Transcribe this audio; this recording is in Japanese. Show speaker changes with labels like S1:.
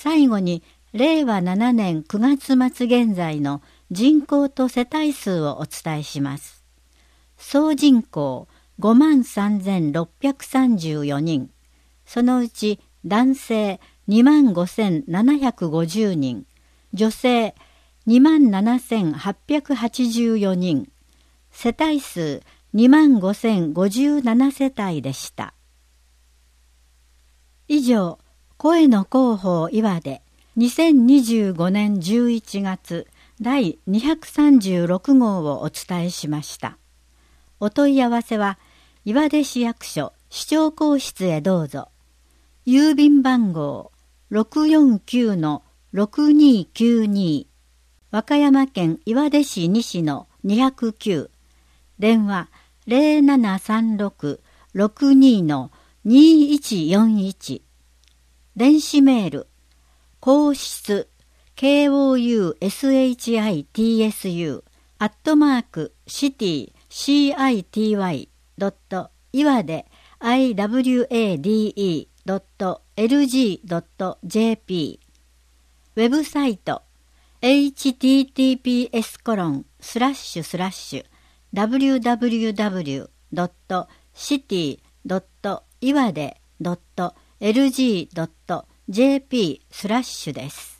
S1: 最後に令和7年9月末現在の人口と世帯数をお伝えします。総人口53,634人、そのうち男性25,750人、女性27,884人、世帯数25,057世帯でした。以上、声の広報岩で2025年11月第236号をお伝えしました。お問い合わせは岩出市役所市長公室へどうぞ。郵便番号 649-6292 和歌山県岩出市西の209、電話 0736-62-2141、電子メール皇室 city@city.iwade.lg.jp、 ウェブサイト https://www.city.iwade.lg.jp/ です。